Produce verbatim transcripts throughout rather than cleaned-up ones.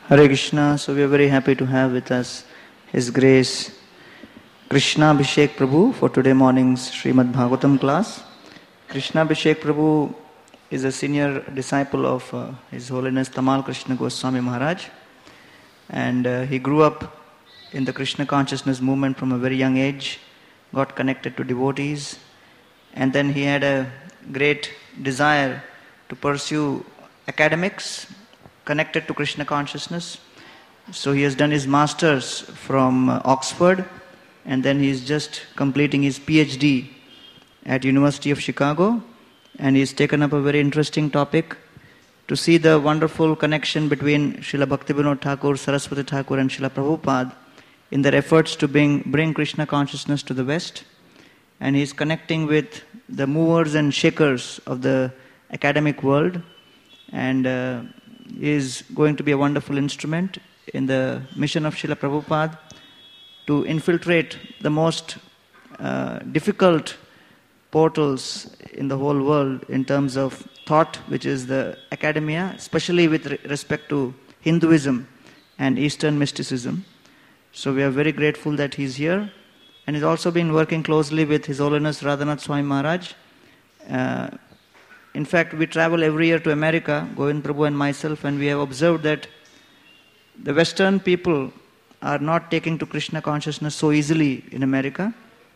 Hare Krishna. So we are very happy to have with us His Grace Krishna Abhishek Prabhu for today morning's Srimad Bhagavatam class. Krishna Abhishek Prabhu is a senior disciple of uh, His Holiness Tamal Krishna Goswami Maharaj, and uh, he grew up in the Krishna consciousness movement from a very young age, got connected to devotees, and then he had a great desire to pursue academics connected to Krishna consciousness. So he has done his masters from uh, Oxford, and then he is just completing his PhD at University of Chicago, and he has taken up a very interesting topic to see the wonderful connection between Srila Bhaktivinoda Thakur, Saraswati Thakur and Srila Prabhupada in their efforts to bring, bring Krishna consciousness to the West. And he is connecting with the movers and shakers of the academic world, and uh, is going to be a wonderful instrument in the mission of Srila Prabhupada to infiltrate the most uh, difficult portals in the whole world in terms of thought, which is the academia, especially with re- respect to Hinduism and Eastern mysticism. So we are very grateful that he's here, and he's also been working closely with His Holiness Radhanath Swami Maharaj. Uh, in fact, we travel every year to America, Govind Prabhu and myself, and we have observed that the Western people are not taking to Krishna consciousness so easily in America.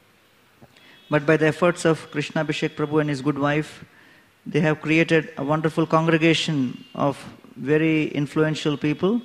But by the efforts of Krishna Abhishek Prabhu and his good wife, they have created a wonderful congregation of very influential people,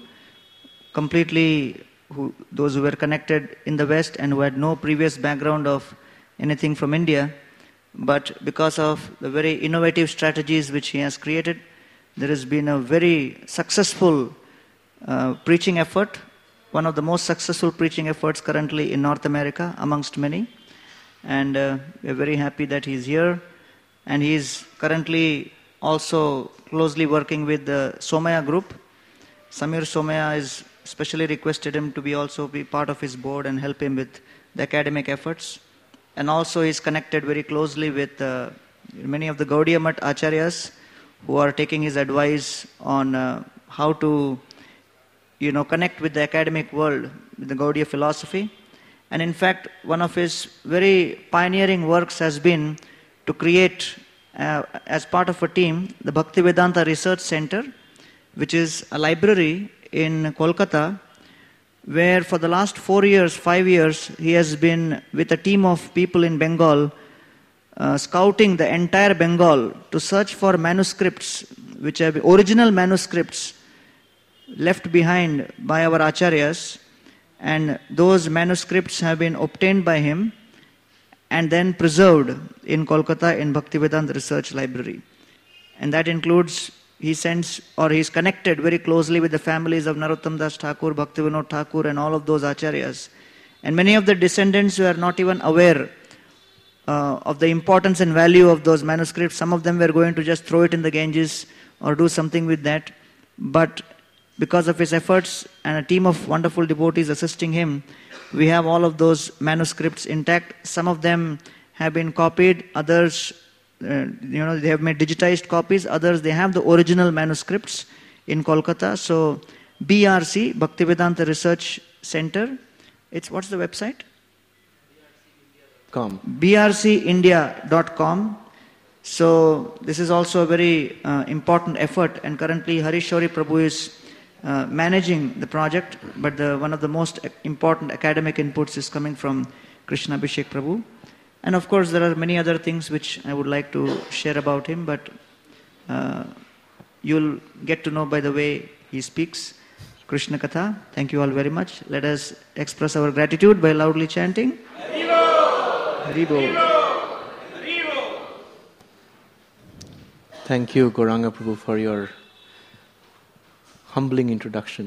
completely who, those who were connected in the West and who had no previous background of anything from India. But because of the very innovative strategies which he has created, there has been a very successful uh, preaching effort, one of the most successful preaching efforts currently in North America amongst many. And uh, we are very happy that he is here. And he is currently also closely working with the Somaya group. Samir Somaya has specially requested him to be also be part of his board and help him with the academic efforts. And also he is connected very closely with uh, many of the Gaudiya Math Acharyas who are taking his advice on uh, how to, you know, connect with the academic world, with the Gaudiya philosophy. And in fact, one of his very pioneering works has been to create, uh, as part of a team, the Bhaktivedanta Research Center, which is a library in Kolkata, where for the last four years, five years, he has been with a team of people in Bengal, uh, scouting the entire Bengal to search for manuscripts, which are original manuscripts left behind by our acharyas. And those manuscripts have been obtained by him and then preserved in Kolkata in Bhaktivedanta Research Library. And that includes, he sends, or he is connected very closely with the families of Narottam Das Thakur, Bhaktivinoda Thakur and all of those acharyas. And many of the descendants who are not even aware uh, of the importance and value of those manuscripts. Some of them were going to just throw it in the Ganges or do something with that. But because of his efforts and a team of wonderful devotees assisting him, we have all of those manuscripts intact. Some of them have been copied, others, uh, you know, they have made digitized copies, others they have the original manuscripts in Kolkata. So B R C, Bhaktivedanta Research Center, it's, what's the website? Com. B R C India dot com. So this is also a very uh, important effort, and currently Harish Shauri Prabhu is Uh, managing the project, but the, one of the most important academic inputs is coming from Krishna Abhishek Prabhu. And of course, there are many other things which I would like to share about him, but uh, you'll get to know by the way he speaks. Krishna Katha. Thank you all very much. Let us express our gratitude by loudly chanting Haribo! Haribo! Haribo! Thank you, Gauranga Prabhu, for your humbling introduction.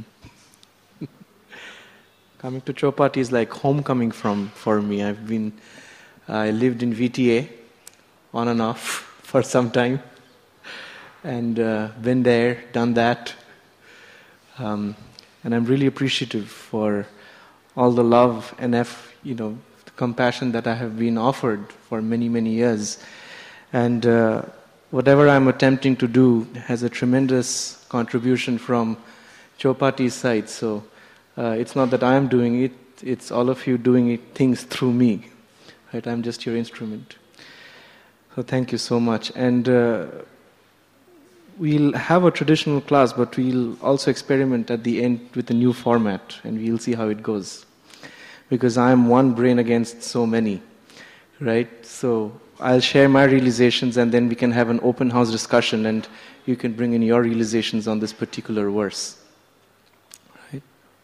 Coming to Chopati is like homecoming from for me. I've been, I lived in V T A on and off for some time, and uh, been there, done that, um, and I'm really appreciative for all the love and F, you know, the compassion that I have been offered for many many years, and. Uh, Whatever I'm attempting to do has a tremendous contribution from Chopati's side. So uh, it's not that I am doing it, it's all of you doing it, things through me. Right? I'm just your instrument. So thank you so much. And uh, we'll have a traditional class, but we'll also experiment at the end with a new format, and we'll see how it goes. Because I'm one brain against so many, right? So I'll share my realizations, and then we can have an open house discussion, and you can bring in your realizations on this particular verse. Right?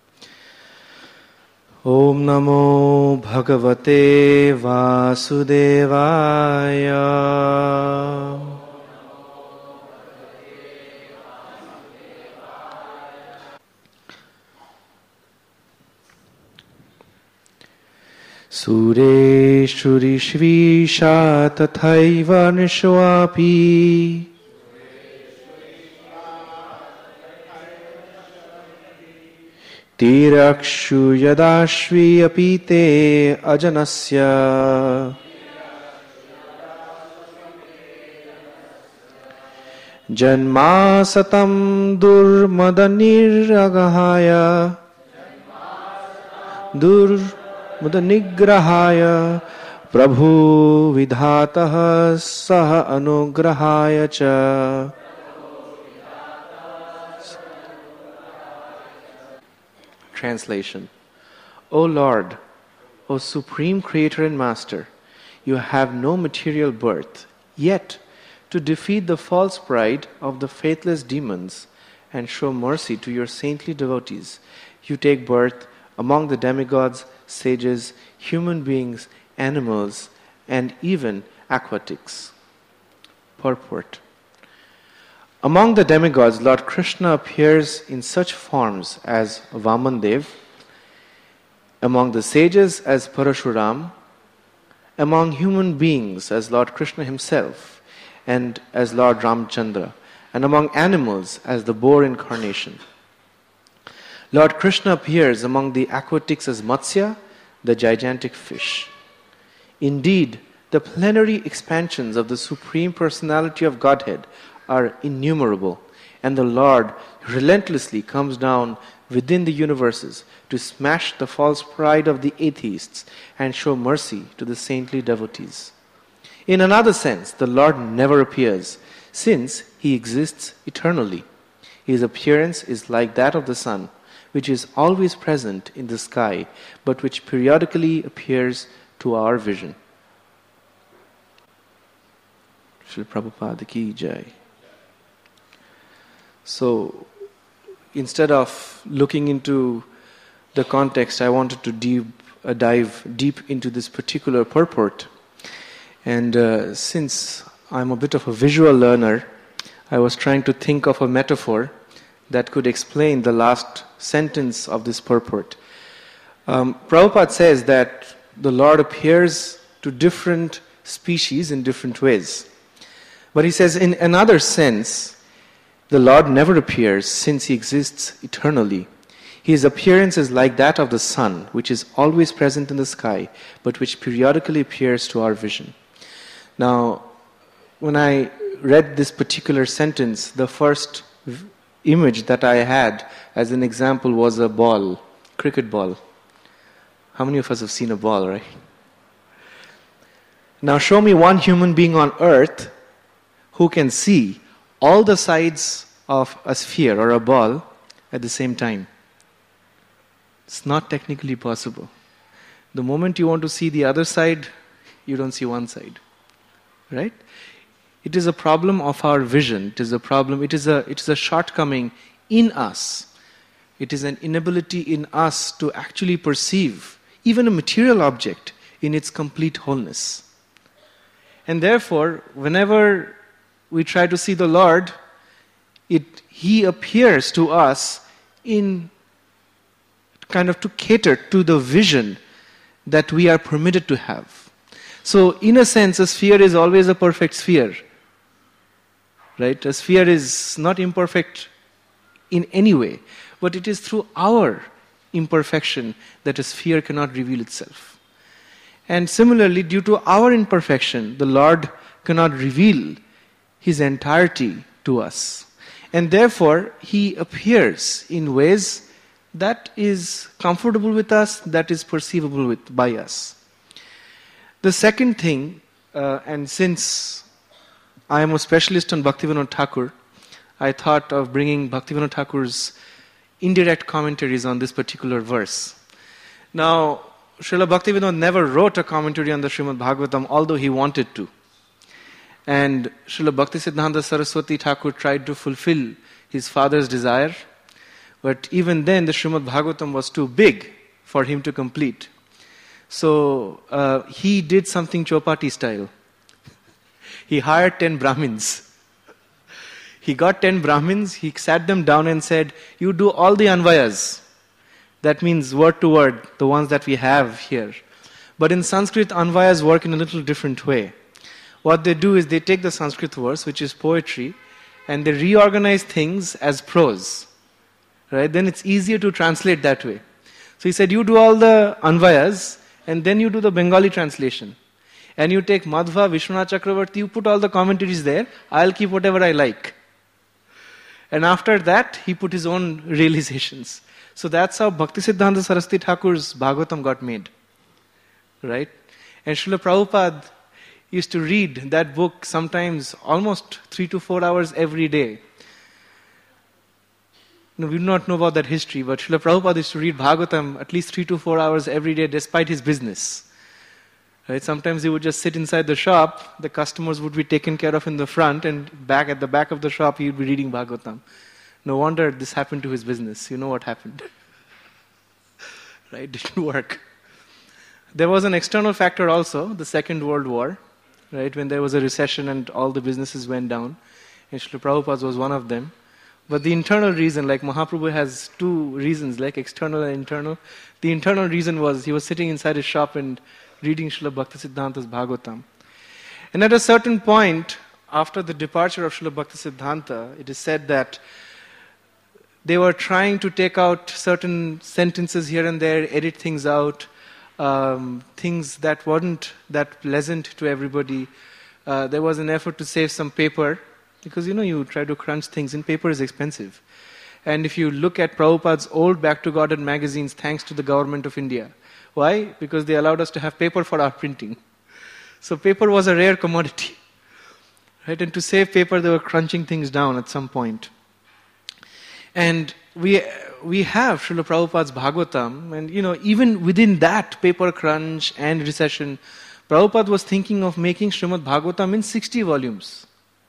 Om Namo Bhagavate Vasudevaya. Sureshuri Shvisha Tathaiva Nishwapi Tirakshu Yadashvi Apite Ajanasya Janma Satam Durmadaniragahaya Dur Mudanigrahaya Prabhu Vidhataha Saha Anugrahaya Cha. Translation. O Lord, O Supreme Creator and Master, you have no material birth, yet to defeat the false pride of the faithless demons and show mercy to your saintly devotees, you take birth among the demigods, sages, human beings, animals, and even aquatics. Purport. Among the demigods, Lord Krishna appears in such forms as Vamandev, among the sages as Parashuram, among human beings as Lord Krishna himself, and as Lord Ramchandra, and among animals as the boar incarnation. Lord Krishna appears among the aquatics as Matsya, the gigantic fish. Indeed, the plenary expansions of the Supreme Personality of Godhead are innumerable, and the Lord relentlessly comes down within the universes to smash the false pride of the atheists and show mercy to the saintly devotees. In another sense, the Lord never appears, since He exists eternally. His appearance is like that of the sun, which is always present in the sky, but which periodically appears to our vision. Srila Prabhupada ki jai. So, instead of looking into the context, I wanted to deep, uh, dive deep into this particular purport. And uh, since I'm a bit of a visual learner, I was trying to think of a metaphor that could explain the last sentence of this purport. Um, Prabhupada says that the Lord appears to different species in different ways. But he says in another sense, the Lord never appears since He exists eternally. His appearance is like that of the sun, which is always present in the sky, but which periodically appears to our vision. Now, when I read this particular sentence, the first v- image that I had as an example was a ball, cricket ball. How many of us have seen a ball, right? Now show me one human being on earth who can see all the sides of a sphere or a ball at the same time. It's not technically possible. The moment you want to see the other side, you don't see one side. Right? It is a problem of our vision. It is a problem, it is a, it is a shortcoming in us. It is an inability in us to actually perceive even a material object in its complete wholeness. And therefore, whenever we try to see the Lord, it, He appears to us in kind of to cater to the vision that we are permitted to have. So, in a sense, a sphere is always a perfect sphere. Right? A sphere is not imperfect in any way, but it is through our imperfection that a sphere cannot reveal itself. And similarly, due to our imperfection, the Lord cannot reveal His entirety to us. And therefore, he appears in ways that is comfortable with us, that is perceivable with, by us. The second thing, uh, and since I am a specialist on Bhaktivinoda Thakur, I thought of bringing Bhaktivinoda Thakur's indirect commentaries on this particular verse. Now, Srila Bhaktivinoda never wrote a commentary on the Srimad Bhagavatam, although he wanted to. And Srila Bhaktisiddhanta Saraswati Thakur tried to fulfill his father's desire, but even then the Srimad Bhagavatam was too big for him to complete. So uh, he did something Chopati style. He hired ten Brahmins. He got ten Brahmins, he sat them down and said, you do all the Anvayas. That means word to word, the ones that we have here. But in Sanskrit, Anvayas work in a little different way. What they do is they take the Sanskrit verse, which is poetry, and they reorganize things as prose. Right? Then it's easier to translate that way. So he said, you do all the Anvayas, and then you do the Bengali translation. And you take Madhva, Vishwanath Chakravarti, you put all the commentaries there, I'll keep whatever I like. And after that, he put his own realizations. So that's how Bhaktisiddhanta Saraswati Thakur's Bhagavatam got made. Right? And Srila Prabhupada used to read that book sometimes almost three to four hours every day. No, we do not know about that history, but Srila Prabhupada used to read Bhagavatam at least three to four hours every day despite his business. Right? Sometimes he would just sit inside the shop, the customers would be taken care of in the front, and back at the back of the shop he would be reading Bhagavatam. No wonder this happened to his business. You know what happened. Right? Didn't work. There was an external factor also, the Second World War, right? When there was a recession and all the businesses went down. And Srila Prabhupada was one of them. But the internal reason, like Mahaprabhu has two reasons, like external and internal. The internal reason was he was sitting inside his shop and reading Srila Bhaktisiddhanta's Bhagavatam. And at a certain point, after the departure of Srila Bhaktisiddhanta, it is said that they were trying to take out certain sentences here and there, edit things out, um, things that weren't that pleasant to everybody. Uh, there was an effort to save some paper, because you know you try to crunch things, and paper is expensive. And if you look at Prabhupada's old Back to Godhead magazines, thanks to the government of India. Why? Because they allowed us to have paper for our printing. So paper was a rare commodity. Right? And to save paper, they were crunching things down at some point. And we we have Srila Prabhupada's Bhagavatam, and you know, even within that paper crunch and recession, Prabhupada was thinking of making Srimad Bhagavatam in sixty volumes.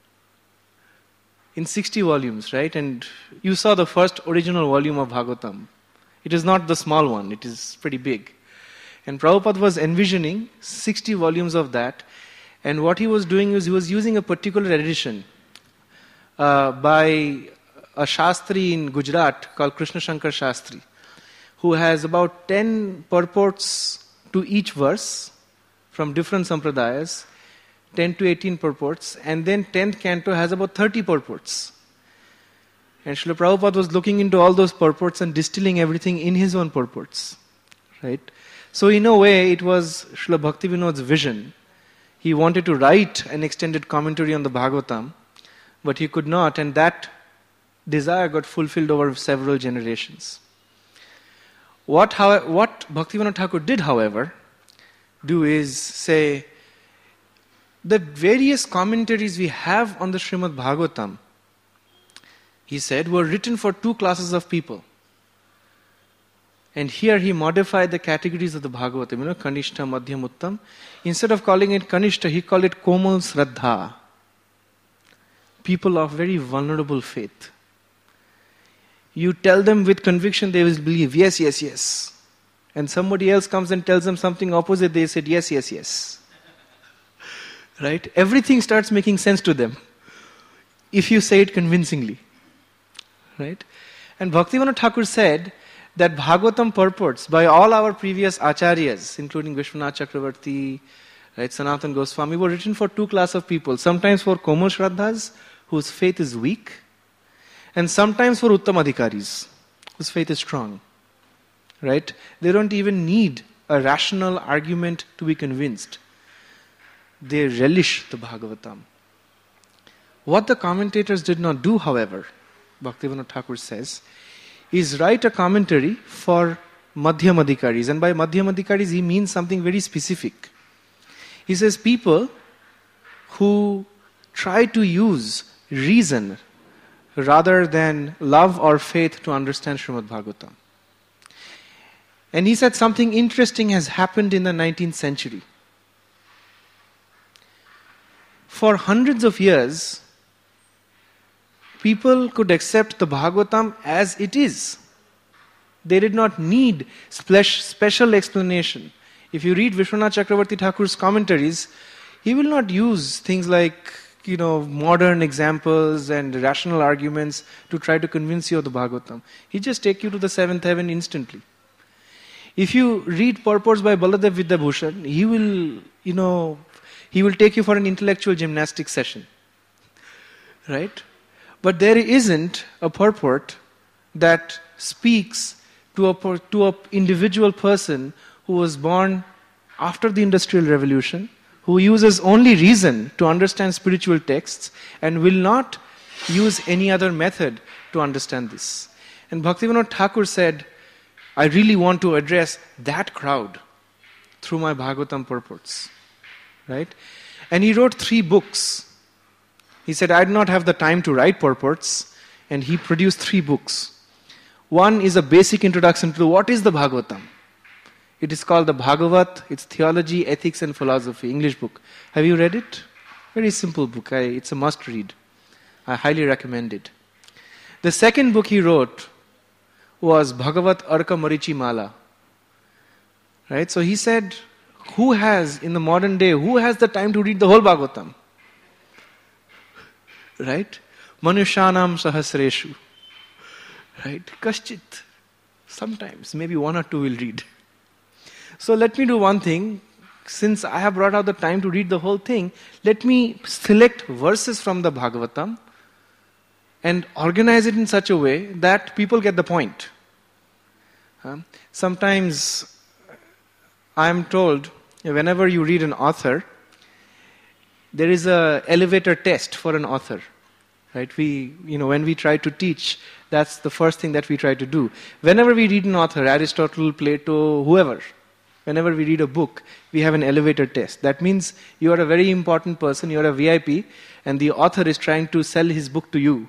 In sixty volumes, right? And you saw the first original volume of Bhagavatam. It is not the small one, it is pretty big. And Prabhupada was envisioning sixty volumes of that, and what he was doing is he was using a particular edition uh, by a Shastri in Gujarat called Krishna Shankar Shastri, who has about ten purports to each verse from different sampradayas, ten to eighteen purports, and then tenth canto has about thirty purports. And Srila Prabhupada was looking into all those purports and distilling everything in his own purports. Right? So in a way, it was Srila Bhaktivinoda's vision. He wanted to write an extended commentary on the Bhagavatam, but he could not, and that desire got fulfilled over several generations. What, how, what Bhaktivinoda Thakur did, however, do is say, the various commentaries we have on the Srimad Bhagavatam, he said, were written for two classes of people. And here he modified the categories of the Bhagavatam, you know, Kanishta, Madhyam, Uttam. Instead of calling it Kanishta, he called it Komal Sraddha. People of very vulnerable faith. You tell them with conviction, they will believe, yes, yes, yes. And somebody else comes and tells them something opposite, they said, yes, yes, yes. Right? Everything starts making sense to them if you say it convincingly. Right? And Bhaktivinoda Thakur said that Bhagavatam purports by all our previous acharyas, including Vishwanath Chakravarti, right, Sanatana Goswami, were written for two classes of people. Sometimes for Komal Shraddhas, whose faith is weak, and sometimes for Uttamadhikaris, whose faith is strong. Right? They don't even need a rational argument to be convinced. They relish the Bhagavatam. What the commentators did not do, however, Bhaktivinoda Thakur says, is write a commentary for Madhyamadhikaris. And by Madhyamadhikaris, he means something very specific. He says people who try to use reason rather than love or faith to understand Srimad Bhagavatam. And he said something interesting has happened in the nineteenth century. For hundreds of years, people could accept the Bhagavatam as it is. They did not need special explanation. If you read Vishwanath Chakravarti Thakur's commentaries, he will not use things like, you know, modern examples and rational arguments to try to convince you of the Bhagavatam. He just take you to the seventh heaven instantly. If you read purports by Baladev Vidyabhushan, he will, you know, he will take you for an intellectual gymnastics session. Right? But there isn't a purport that speaks to a to an individual person who was born after the Industrial Revolution, who uses only reason to understand spiritual texts and will not use any other method to understand this. And Bhaktivinoda Thakur said, I really want to address that crowd through my Bhagavatam purports. Right? And he wrote three books. He said, I did not have the time to write purports, and he produced three books. One is a basic introduction to what is the Bhagavatam. It is called the Bhagavat. It's Theology, Ethics and Philosophy, English book. Have you read it? Very simple book. I, it's a must read. I highly recommend it. The second book he wrote was Bhagavat Arka Marichi Mala. Right? So he said, who has, in the modern day, who has the time to read the whole Bhagavatam? Right? Manushanam Sahasreshu. Right? Kaschit. Sometimes, maybe one or two will read. So let me do one thing. Since I have brought out the time to read the whole thing, let me select verses from the Bhagavatam and organize it in such a way that people get the point. Um, sometimes I am told, whenever you read an author, there is a elevator test for an author. Right? We, you know, when we try to teach, that's the first thing that we try to do. Whenever we read an author, Aristotle, Plato, whoever, whenever we read a book, we have an elevator test. That means you are a very important person, you are a V I P, and the author is trying to sell his book to you.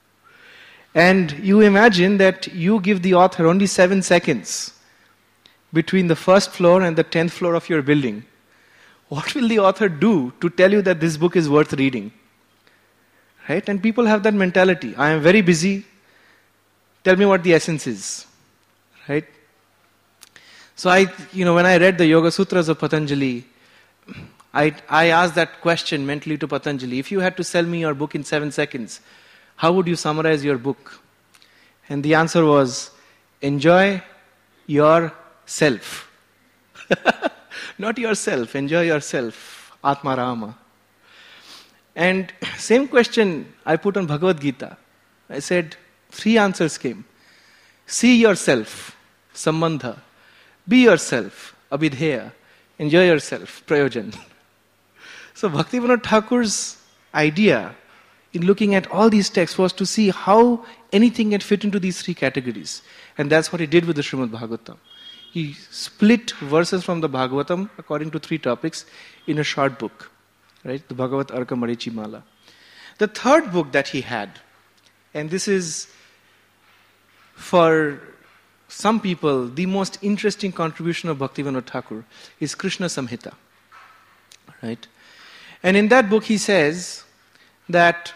And you imagine that you give the author only seven seconds between the first floor and the tenth floor of your building. What will the author do to tell you that this book is worth reading? Right? And people have that mentality. I am very busy. Tell me what the essence is. Right? So I, you know, when I read the Yoga Sutras of Patanjali, I, I asked that question mentally to Patanjali. If you had to sell me your book in seven seconds, how would you summarize your book? And the answer was, enjoy yourself. Not yourself, enjoy yourself. Atma Rama. And same question I put on Bhagavad Gita. I said, three answers came. See yourself, Sambandha. Be yourself, Abhidheya. Enjoy yourself, Prayojan. So Bhaktivinoda Thakur's idea in looking at all these texts was to see how anything can fit into these three categories. And that's what he did with the Srimad Bhagavatam. He split verses from the Bhagavatam according to three topics in a short book. Right? The Bhagavat Arka Marichi Mala. The third book that he had, and this is for some people the most interesting contribution of Bhaktivinoda Thakur, is Krishna Samhita. Right? And in that book he says that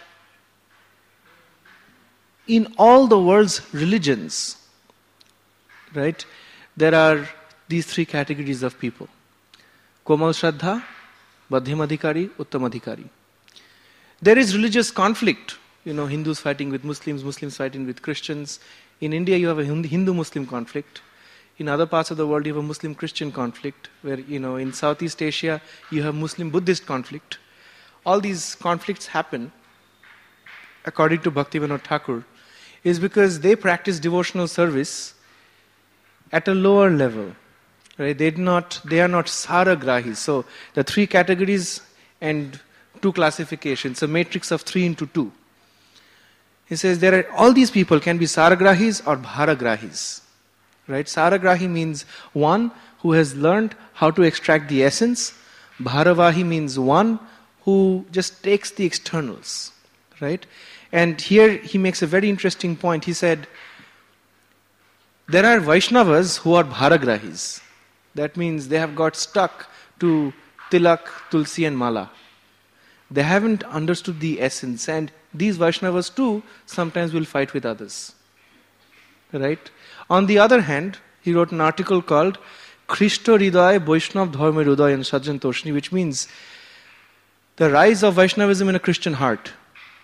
in all the world's religions, right, there are these three categories of people. Komal Shraddha, Madhyamadhikari, Uttamadhikari. There is religious conflict. You know, Hindus fighting with Muslims, Muslims fighting with Christians. In India you have a Hindu-Muslim conflict. In other parts of the world you have a Muslim-Christian conflict. Where, you know, in Southeast Asia you have Muslim-Buddhist conflict. All these conflicts happen, according to Bhaktivinoda Thakur, is because they practice devotional service at a lower level. Right? They not they are not saragrahis. So the three categories and two classifications, a matrix of three into two. He says there are all these people can be Saragrahis or Bharagrahis. Right? Saragrahi means one who has learned how to extract the essence. Bharavahi means one who just takes the externals. Right? And here he makes a very interesting point. He said, there are Vaishnavas who are Bharagrahis. That means they have got stuck to Tilak, Tulsi and Mala. They haven't understood the essence, and these Vaishnavas too sometimes will fight with others. Right? On the other hand, he wrote an article called Krishto Hriday Vaishnav Dharma Hriday and Sajjan Toshni, which means the rise of Vaishnavism in a Christian heart.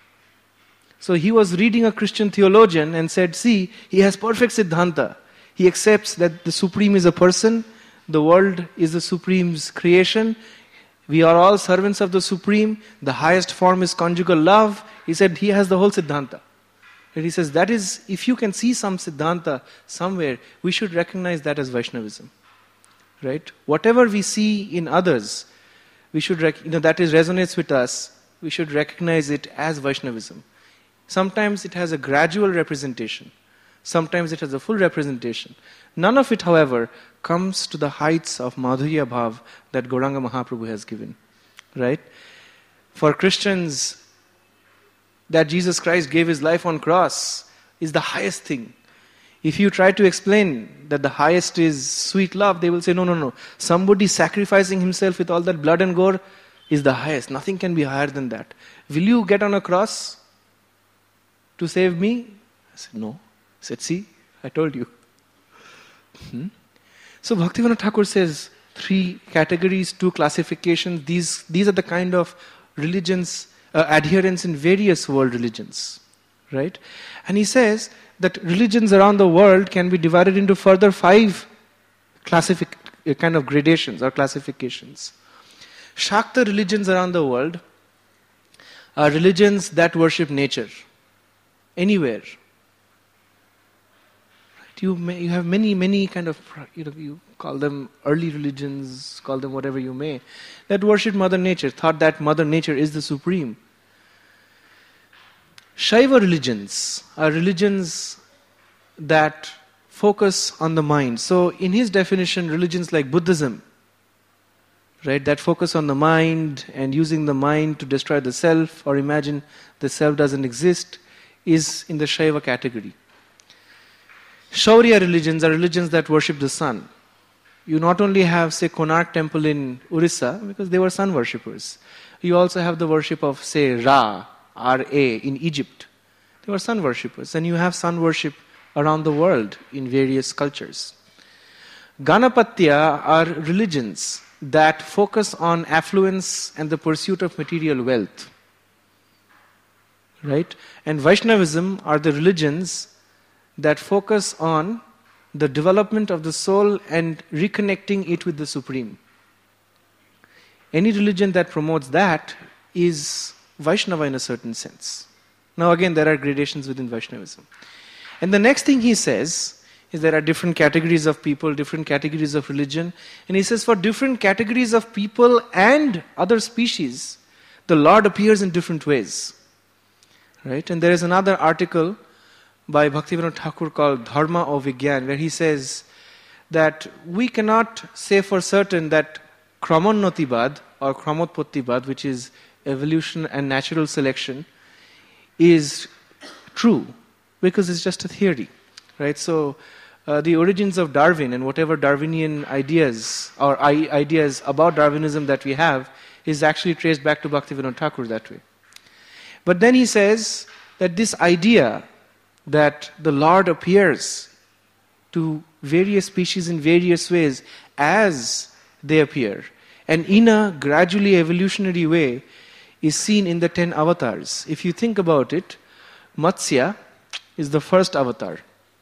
So he was reading a Christian theologian and said, see, he has perfect Siddhanta. He accepts that the Supreme is a person, the world is the Supreme's creation, we are all servants of the Supreme, the highest form is conjugal love. He said he has the whole Siddhanta. And he says that is, if you can see some Siddhanta somewhere, we should recognize that as Vaishnavism. Right? Whatever we see in others, we should, rec- you know, that is resonates with us, we should recognize it as Vaishnavism. Sometimes it has a gradual representation. Sometimes it has a full representation. None of it, however, comes to the heights of Madhurya Bhav that Gauranga Mahaprabhu has given. Right? For Christians, that Jesus Christ gave his life on cross is the highest thing. If you try to explain that the highest is sweet love, they will say, no, no, no. Somebody sacrificing himself with all that blood and gore is the highest. Nothing can be higher than that. Will you get on a cross to save me? I said, no. I said, see, I told you. Hmm? So Bhaktivinoda Thakur says, three categories, two classifications. These, these are the kind of religions, uh, adherents in various world religions. Right? And he says that religions around the world can be divided into further five classific, uh, kind of gradations or classifications. Shakta religions around the world are religions that worship nature. Anywhere. Right? You may, you have many, many kind of, you know, you call them early religions, call them whatever you may, that worship Mother Nature, thought that Mother Nature is the supreme. Shaiva religions are religions that focus on the mind. So in his definition, religions like Buddhism, right, that focus on the mind and using the mind to destroy the self or imagine the self doesn't exist, is in the Shaiva category. Shaurya religions are religions that worship the sun. You not only have, say, Konark temple in Orissa, because they were sun worshippers. You also have the worship of, say, Ra, R A, in Egypt. They were sun worshippers. And you have sun worship around the world in various cultures. Ganapatya are religions that focus on affluence and the pursuit of material wealth. Right? And Vaishnavism are the religions that focus on the development of the soul and reconnecting it with the Supreme. Any religion that promotes that is Vaishnava in a certain sense. Now again, there are gradations within Vaishnavism. And the next thing he says is there are different categories of people, different categories of religion. And he says for different categories of people and other species, the Lord appears in different ways. Right? And there is another article by Bhaktivinoda Thakur called Dharma or Vigyan, where he says that we cannot say for certain that Kramonnotibad or Kramotpottibad, which is evolution and natural selection, is true, because it's just a theory. Right? So uh, the origins of Darwin and whatever Darwinian ideas or I- ideas about Darwinism that we have is actually traced back to Bhaktivinoda Thakur that way. But then he says that this idea that the Lord appears to various species in various ways as they appear, and in a gradually evolutionary way, is seen in the ten avatars. If you think about it, Matsya is the first avatar.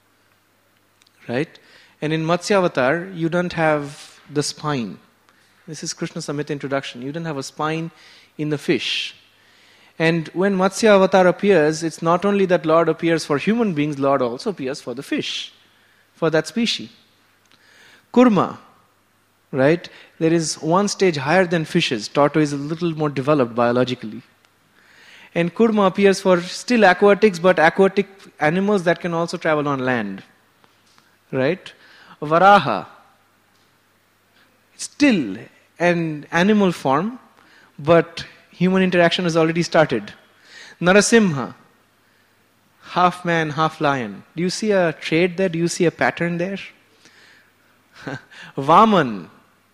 Right? And in Matsya avatar, you don't have the spine. This is Krishna Samhita introduction. You don't have a spine in the fish. And when Matsya avatar appears, it's not only that Lord appears for human beings, Lord also appears for the fish, for that species. Kurma, right? There is one stage higher than fishes. Tortoise is a little more developed biologically. And Kurma appears for still aquatics, but aquatic animals that can also travel on land. Right? Varaha, still an animal form, but human interaction has already started. Narasimha, half man, half lion. Do you see a trait there? Do you see a pattern there? Vaman,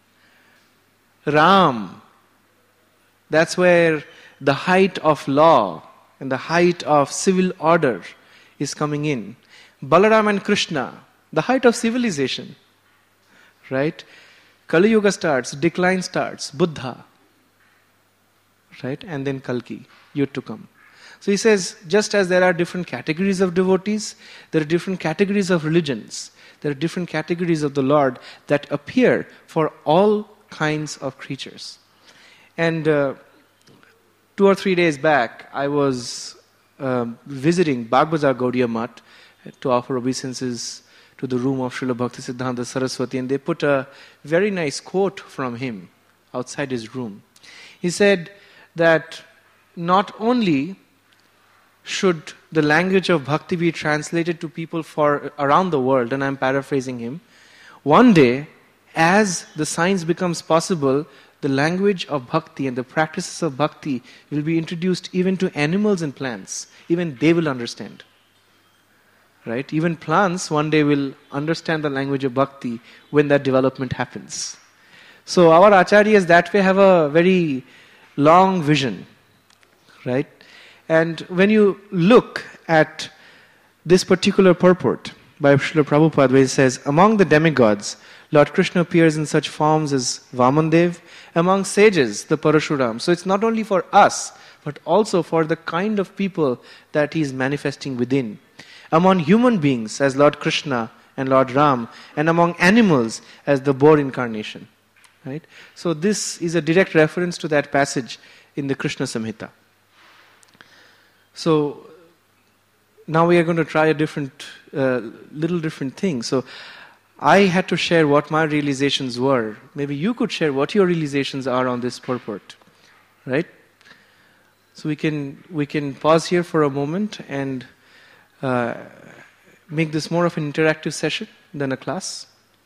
Ram, that's where the height of law and the height of civil order is coming in. Balaram and Krishna, the height of civilization. Right? Kali Yuga starts, decline starts, Buddha. Right? And then Kalki, yet to come. So he says, just as there are different categories of devotees, there are different categories of religions, there are different categories of the Lord that appear for all kinds of creatures. And uh, two or three days back, I was um, visiting Bagbazar Gaudiya Math to offer obeisances to the room of Srila Bhaktisiddhanta Saraswati, and they put a very nice quote from him outside his room. He said that not only should the language of bhakti be translated to people for around the world, and I'm paraphrasing him, one day, as the science becomes possible, the language of bhakti and the practices of bhakti will be introduced even to animals and plants. Even they will understand. Right? Even plants one day will understand the language of bhakti when that development happens. So our acharyas that way have a very long vision. Right? And when you look at this particular purport by Srila Prabhupada, where it says, among the demigods, Lord Krishna appears in such forms as Vamandev, among sages, the Parashuram. So it's not only for us, but also for the kind of people that he is manifesting within. Among human beings as Lord Krishna and Lord Ram, and among animals as the boar incarnation. Right? So this is a direct reference to that passage in the Krishna Samhita. So now we are going to try a different, uh, little different thing. So I had to share what my realizations were. Maybe you could share what your realizations are on this purport, right? So we can we can pause here for a moment and uh, make this more of an interactive session than a class.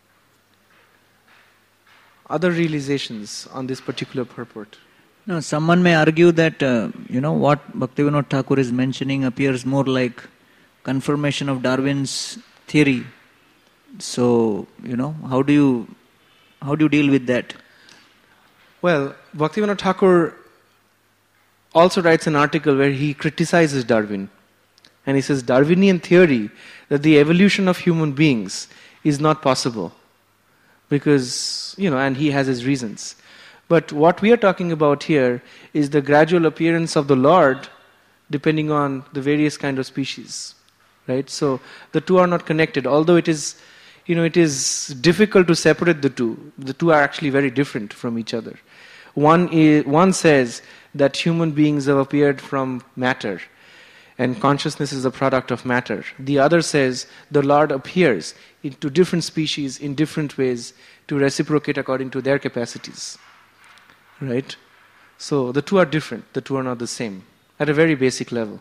Other realizations on this particular purport. No, someone may argue that, uh, you know, what Bhaktivinoda Thakur is mentioning appears more like confirmation of Darwin's theory. So, you know, how do you how do you deal with that? Well, Bhaktivinoda Thakur also writes an article where he criticizes Darwin. And he says, Darwinian theory that the evolution of human beings is not possible. Because, you know, and he has his reasons. But what we are talking about here is the gradual appearance of the Lord depending on the various kind of species. Right? So the two are not connected. Although it is, you know, it is difficult to separate the two. The two are actually very different from each other. One is, one says that human beings have appeared from matter and consciousness is a product of matter. The other says the Lord appears into different species in different ways to reciprocate according to their capacities. Right? So the two are different. The two are not the same at a very basic level.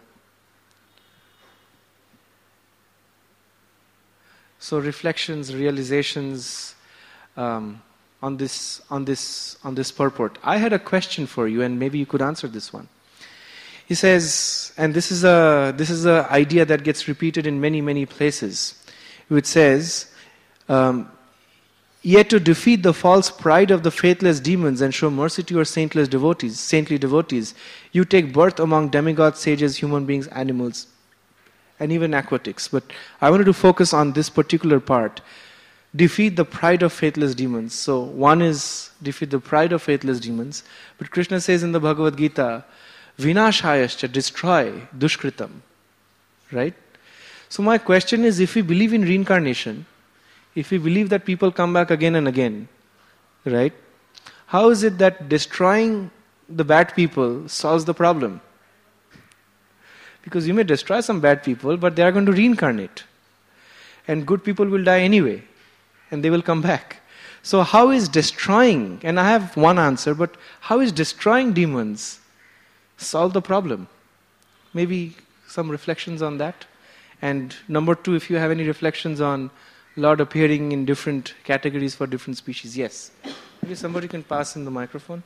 So reflections, realizations um, on this, on this, on this purport. I had a question for you, and maybe you could answer this one. He says, and this is a this is an idea that gets repeated in many many places. It says, um, yet to defeat the false pride of the faithless demons and show mercy to your saintless devotees, saintly devotees, you take birth among demigods, sages, human beings, animals, and even aquatics. But I wanted to focus on this particular part. Defeat the pride of faithless demons. So one is defeat the pride of faithless demons. But Krishna says in the Bhagavad Gita, Vinashayascha, destroy dushkritam. Right? So my question is, if we believe in reincarnation, if we believe that people come back again and again, right? How is it that destroying the bad people solves the problem? Because you may destroy some bad people, but they are going to reincarnate. And good people will die anyway. And they will come back. So how is destroying, and I have one answer, but how is destroying demons solve the problem? maybe some reflections on that. And number two, if you have any reflections on Lord appearing in different categories for different species. Yes. Maybe somebody can pass in the microphone.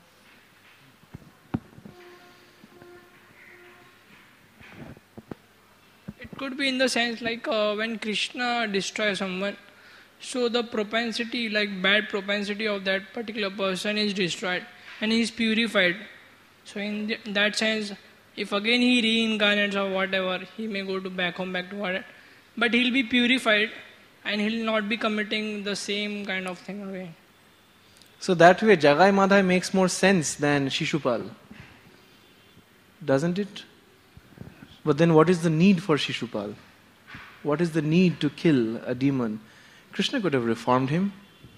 It could be in the sense like uh, when Krishna destroys someone, so the propensity, like bad propensity of that particular person is destroyed and he is purified. So in the, that sense, if again he reincarnates or whatever, he may go to back home, back to what, but he'll be purified and he'll not be committing the same kind of thing again. So that way, Jagai Madhai makes more sense than Shishupal, doesn't it? But then what is the need for Shishupal? What is the need to kill a demon? Krishna could have reformed him.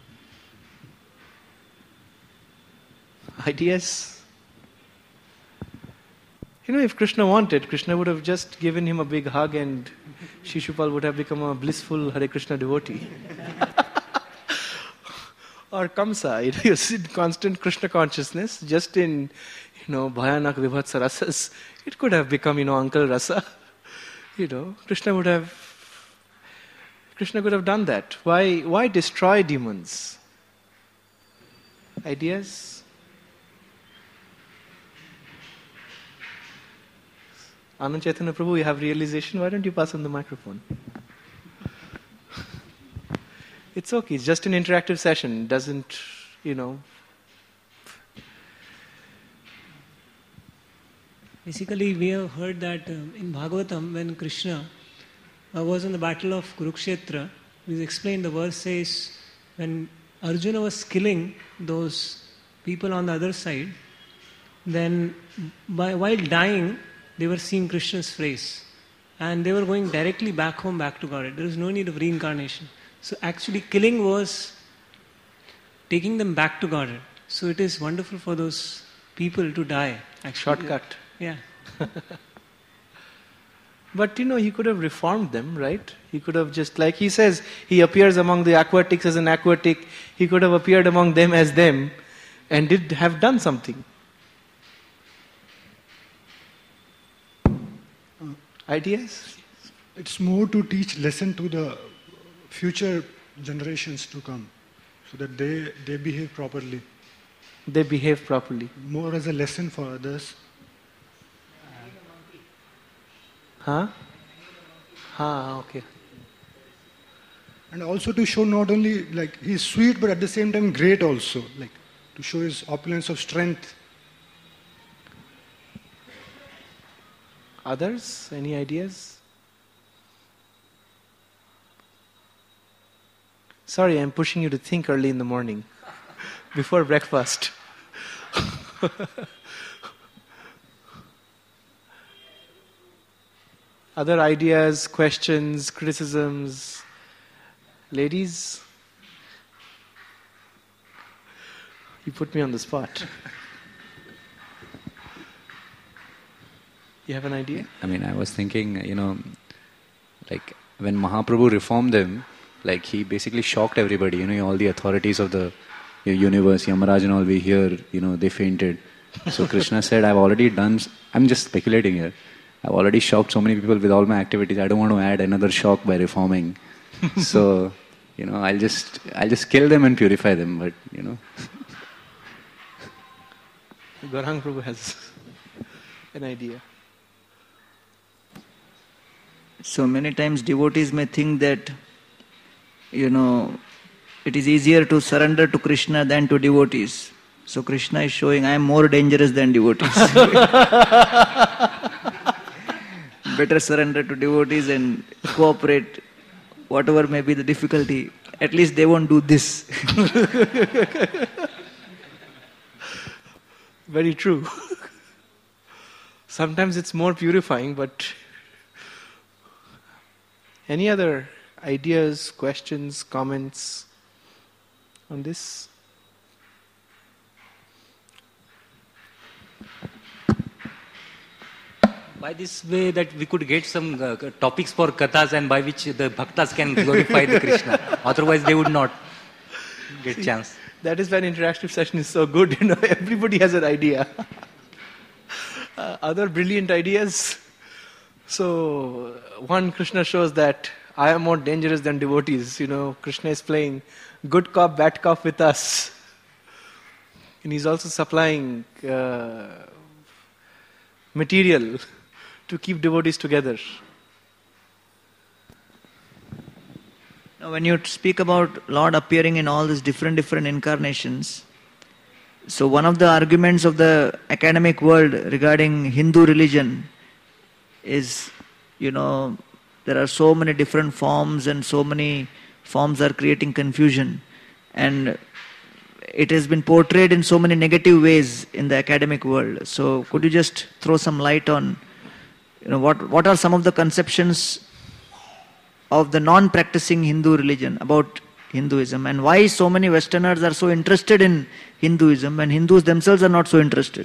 Ideas? You know, if Krishna wanted, Krishna would have just given him a big hug and Shishupal would have become a blissful Hare Krishna devotee. Or Kamsa, you know, he was in constant Krishna consciousness, just in, you know, Bhayanak Vibhatsa Rasas. It could have become, you know, Uncle Rasa. You know, Krishna would have, Krishna could have done that. Why, why destroy demons? Ideas? Anand Chaitanya Prabhu, you have realization. Why don't you pass on the microphone? It's okay. It's just an interactive session. It doesn't, you know. Basically, we have heard that uh, in Bhagavatam, when Krishna uh, was in the battle of Kurukshetra, it is explained, the verse says, when Arjuna was killing those people on the other side, then by, while dying, they were seeing Krishna's face. And they were going directly back home, back to Godhead. There was no need of reincarnation. So actually killing was taking them back to Godhead. So it is wonderful for those people to die. Actually. Shortcut. Yeah. But you know, he could have reformed them, right? He could have just, like he says, he appears among the aquatics as an aquatic. He could have appeared among them as them and did have done something. Ideas? It's more to teach lesson to the future generations to come, so that they, they behave properly. They behave properly. More as a lesson for others. Huh? Ah, okay. And also to show not only like he's sweet, but at the same time great also. Like to show his opulence of strength. Others? Any ideas? Sorry, I'm pushing you to think early in the morning, before breakfast. Other ideas, questions, criticisms? Ladies? You put me on the spot. You have an idea? I mean, I was thinking, you know, like when Mahaprabhu reformed them, like he basically shocked everybody, you know, all the authorities of the universe, Yamaraj and all, we hear, you know, they fainted. So Krishna said, I've already done, I'm just speculating here, I've already shocked so many people with all my activities, I don't want to add another shock by reforming. So, you know, I'll just, I'll just kill them and purify them, but, you know. Gaurang Prabhu has an idea. So many times devotees may think that, you know, it is easier to surrender to Krishna than to devotees. So Krishna is showing, I am more dangerous than devotees. Better surrender to devotees and cooperate, whatever may be the difficulty. At least they won't do this. Very true. Sometimes it's more purifying, but any other ideas, questions, comments on this? By this way that we could get some uh, topics for kathas and by which the bhaktas can glorify the Krishna. Otherwise they would not get See, chance. That is why an interactive session is so good. You know, everybody has an idea. uh, other brilliant ideas? So one Krishna shows that I am more dangerous than devotees. You know, Krishna is playing good cop, bad cop with us. And he's also supplying uh, material to keep devotees together. Now, when you speak about Lord appearing in all these different, different incarnations, so one of the arguments of the academic world regarding Hindu religion is, you know, there are so many different forms and so many forms are creating confusion. And it has been portrayed in so many negative ways in the academic world. So could you just throw some light on, you know, what, what are some of the conceptions of the non-practicing Hindu religion about Hinduism, and why so many Westerners are so interested in Hinduism and Hindus themselves are not so interested?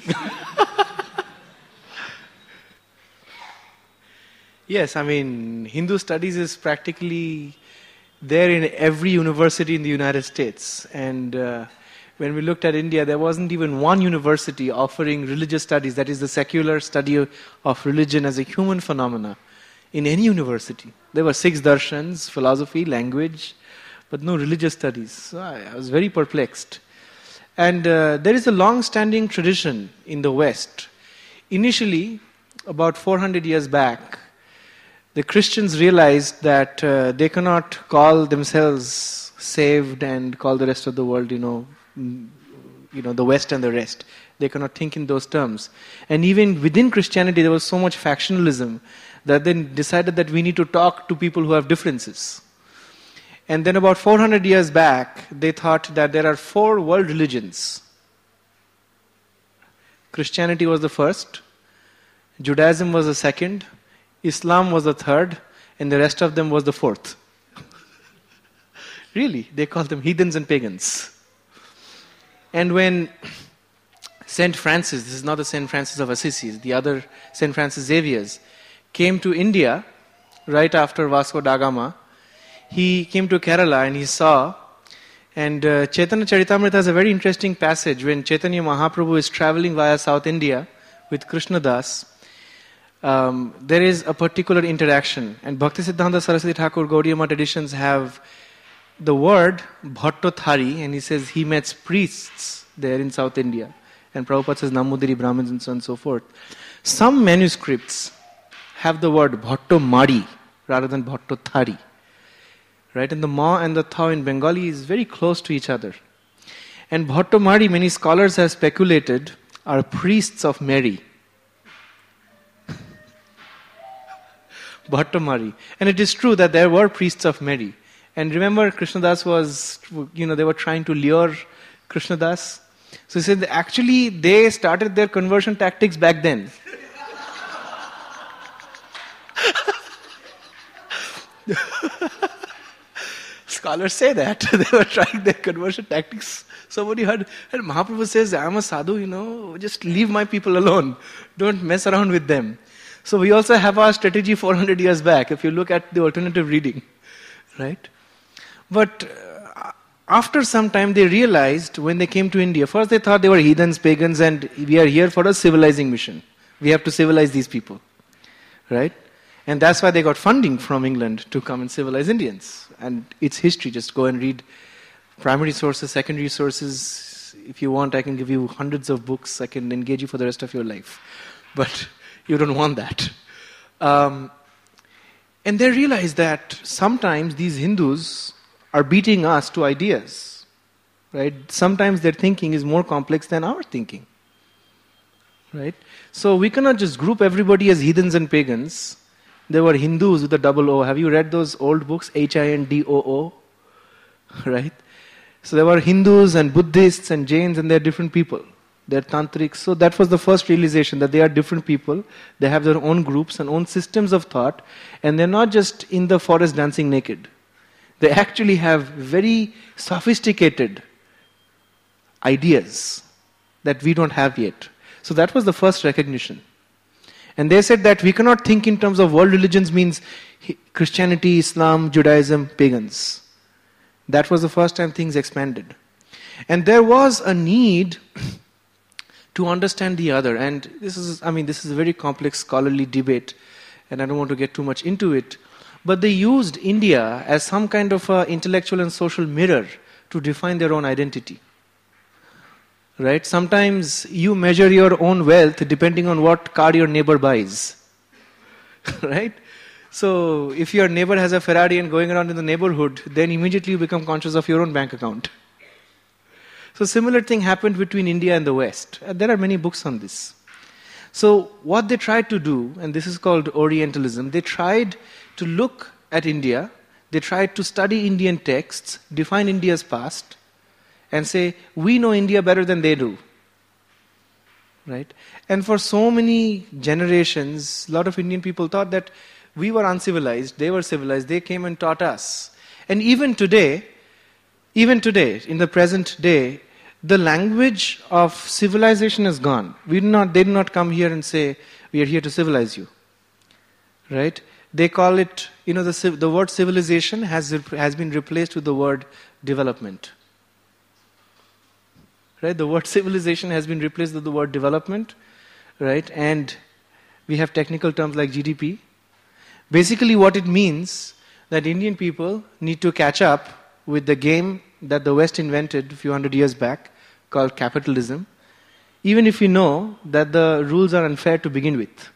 Yes, I mean, Hindu studies is practically there in every university in the United States. And uh, when we looked at India, there wasn't even one university offering religious studies, that is the secular study of religion as a human phenomena, in any university. There were six darshans, philosophy, language, but no religious studies. So I, I was very perplexed. And uh, there is a long-standing tradition in the West. Initially, about four hundred years back, the Christians realized that uh, they cannot call themselves saved and call the rest of the world, you know, you know, the West and the rest. They cannot think in those terms. And even within Christianity, there was so much factionalism that they decided that we need to talk to people who have differences. And then about four hundred years back, they thought that there are four world religions. Christianity was the first, Judaism was the second, Islam was the third, and the rest of them was the fourth. Really, they called them heathens and pagans. And when Saint Francis, this is not the Saint Francis of Assisi, the other Saint Francis Xavier's, came to India right after Vasco da Gama, he came to Kerala and he saw, and uh, Chaitanya Charitamrita has a very interesting passage when Chaitanya Mahaprabhu is traveling via South India with Krishna Das. Um, there is a particular interaction, and Bhaktisiddhanta Saraswati Thakur Gaudiya Math editions have the word Bhattothari, and he says he met priests there in South India, and Prabhupada says Namudiri Brahmins and so on and so forth. Some manuscripts have the word Bhatto Mari rather than Bhatto Thari. Right? And the Ma and the Tha in Bengali is very close to each other. And Bhatto Mari, many scholars have speculated, are priests of Mary. Bhatto Mari. And it is true that there were priests of Mary. And remember, Krishnadas was, you know, they were trying to lure Krishnadas. So he said, actually, they started their conversion tactics back then. Scholars say that. They were trying their conversion tactics. Somebody heard, and Mahaprabhu says, I am a sadhu, you know, just leave my people alone. Don't mess around with them. So we also have our strategy four hundred years back, if you look at the alternative reading. Right? But uh, after some time they realized, when they came to India, first they thought they were heathens, pagans, and we are here for a civilizing mission. We have to civilize these people. Right? And that's why they got funding from England to come and civilize Indians. And it's history. Just go and read primary sources, secondary sources. If you want, I can give you hundreds of books. I can engage you for the rest of your life. But you don't want that. Um, and they realize that sometimes these Hindus are beating us to ideas. Right? Sometimes their thinking is more complex than our thinking. Right? So we cannot just group everybody as heathens and pagans. There were Hindus with a double O. Have you read those old books? H I N D O O. Right? So there were Hindus and Buddhists and Jains, and they're different people. They're tantrics. So that was the first realization, that they are different people. They have their own groups and own systems of thought. And they're not just in the forest dancing naked. They actually have very sophisticated ideas that we don't have yet. So that was the first recognition. And they said that we cannot think in terms of world religions means Christianity, Islam, Judaism, pagans. That was the first time things expanded. And there was a need to understand the other. And this is, I mean, this is a very complex scholarly debate. and I don't want to get too much into it. But they used India as some kind of a intellectual and social mirror to define their own identity. Right? Sometimes you measure your own wealth depending on what car your neighbor buys. Right? So if your neighbor has a Ferrari and going around in the neighborhood, then immediately you become conscious of your own bank account. So similar thing happened between India and the West. And there are many books on this. So what they tried to do, and this is called Orientalism, they tried to look at India, they tried to study Indian texts, define India's past, and say, we know India better than they do. Right? And for so many generations, a lot of Indian people thought that we were uncivilized, they were civilized, they came and taught us. And even today, even today, in the present day, the language of civilization is gone. We do not, they do not come here and say, we are here to civilize you. Right? They call it, you know, the, the word civilization has, has been replaced with the word development. Right? The word civilization has been replaced with the word development. Right? And we have technical terms like G D P. Basically what it means that Indian people need to catch up with the game that the West invented a few hundred years back called capitalism, even if we know that the rules are unfair to begin with.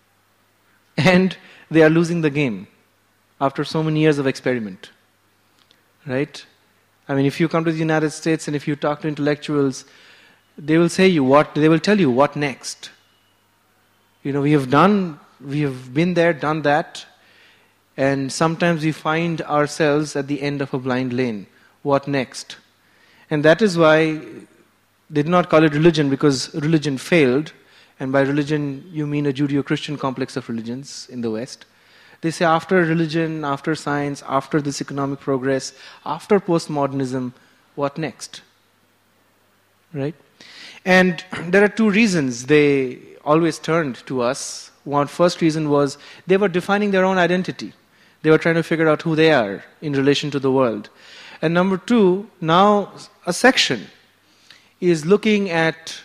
And they are losing the game after so many years of experiment. Right? I mean, if you come to the United States and if you talk to intellectuals, they will say you what, they will tell you what next. You know, we have done, we have been there, done that, and sometimes we find ourselves at the end of a blind lane. What next? And that is why they did not call it religion, because religion failed, and by religion you mean a Judeo-Christian complex of religions in the West. They say after religion, after science, after this economic progress, after postmodernism, what next? Right? And there are two reasons they always turned to us. One first reason was they were defining their own identity. They were trying to figure out who they are in relation to the world. And number two, now a section is looking at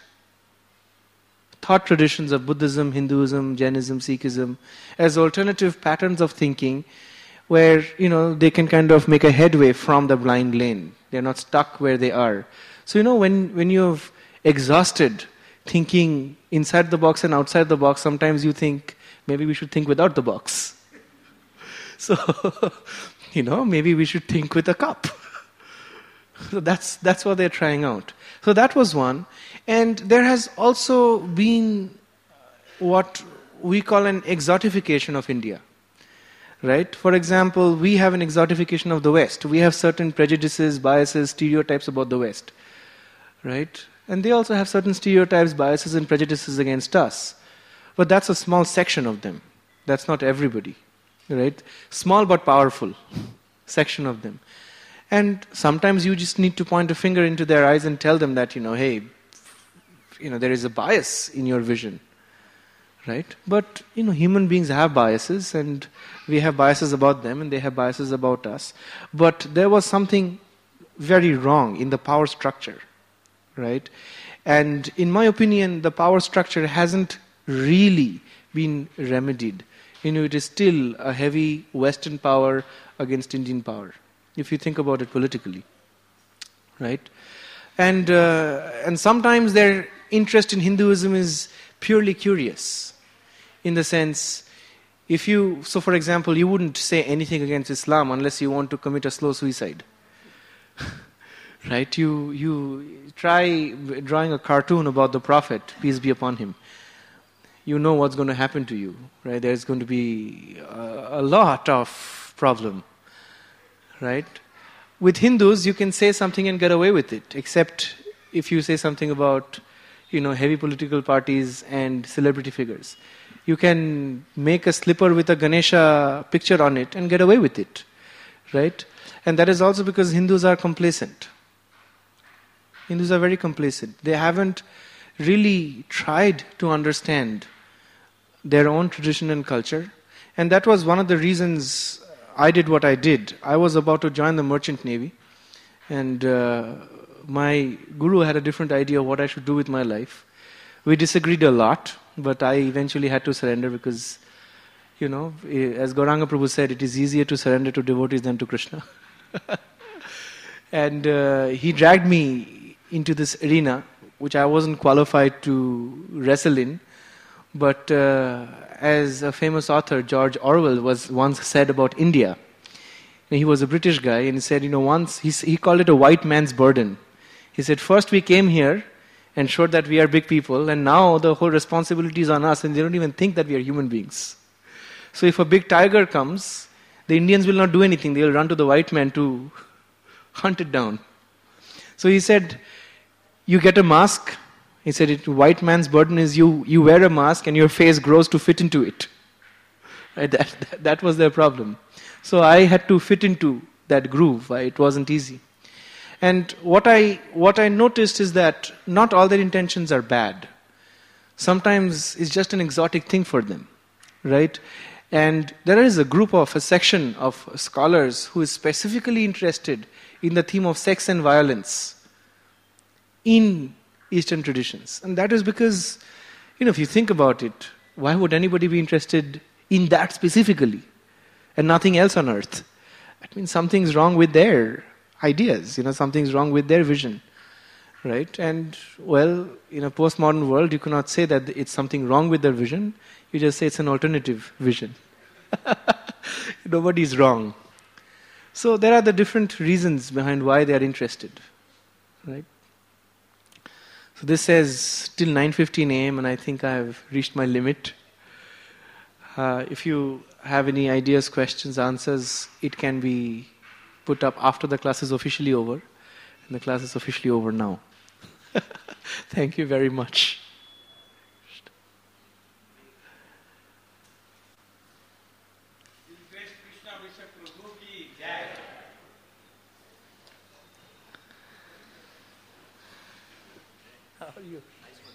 thought traditions of Buddhism, Hinduism, Jainism, Sikhism as alternative patterns of thinking where, you know, they can kind of make a headway from the blind lane. They're not stuck where they are. So, you know, when, when you've exhausted thinking inside the box and outside the box, sometimes you think, maybe we should think without the box. So, you know, maybe we should think with a cup. So that's that's what they're trying out. So that was one. And there has also been what we call an exotification of India. Right? For example, we have an exotification of the West. We have certain prejudices, biases, stereotypes about the West. Right? And they also have certain stereotypes, biases, and prejudices against us. But that's a small section of them. That's not everybody. Right? Small but powerful section of them. And sometimes you just need to point a finger into their eyes and tell them that, you know, hey, you know, there is a bias in your vision. Right? But, you know, human beings have biases, and we have biases about them, and they have biases about us. But there was something very wrong in the power structure. Right? And in my opinion, the power structure hasn't really been remedied. You know, it is still a heavy Western power against Indian power, if you think about it politically. Right? And uh, and sometimes their interest in Hinduism is purely curious. In the sense, if you, so for example, you wouldn't say anything against Islam unless you want to commit a slow suicide. Right? You you try drawing a cartoon about the Prophet, peace be upon him. You know what's going to happen to you. Right? There's going to be a, a lot of problem. Right? With Hindus, you can say something and get away with it, except if you say something about, you know, heavy political parties and celebrity figures. You can make a slipper with a Ganesha picture on it and get away with it. Right? And that is also because Hindus are complacent. Hindus are very complacent. They haven't really tried to understand their own tradition and culture. And that was one of the reasons I did what I did. I was about to join the Merchant Navy. And uh, my guru had a different idea of what I should do with my life. We disagreed a lot, but I eventually had to surrender because, You know, as Gauranga Prabhu said, it is easier to surrender to devotees than to Krishna. And uh, he dragged me into this arena, which I wasn't qualified to wrestle in. But uh, as a famous author, George Orwell, was once said about India, and he was a British guy, and he said, you know, once, he, he called it a white man's burden. He said, first we came here and showed that we are big people, and now the whole responsibility is on us, and they don't even think that we are human beings. So if a big tiger comes, the Indians will not do anything. They will run to the white man to hunt it down. So he said, you get a mask. He said, it, white man's burden is you, you wear a mask and your face grows to fit into it. Right? That, that, that was their problem. So I had to fit into that groove. It wasn't easy. And what I, what I noticed is that not all their intentions are bad. Sometimes it's just an exotic thing for them. Right? And there is a group of, a section of scholars who is specifically interested in the theme of sex and violence in Eastern traditions. And that is because, you know, if you think about it, why would anybody be interested in that specifically and nothing else on earth? That means something's wrong with their ideas, you know, something's wrong with their vision, right? And, well, in a postmodern world, you cannot say that it's something wrong with their vision. You just say it's an alternative vision. Nobody's wrong. So there are the different reasons behind why they are interested, right? So this says till nine fifteen a.m. and I think I've reached my limit. Uh, if you have any ideas, questions, answers, it can be put up after the class is officially over. And the class is officially over now. Thank you very much. How are you?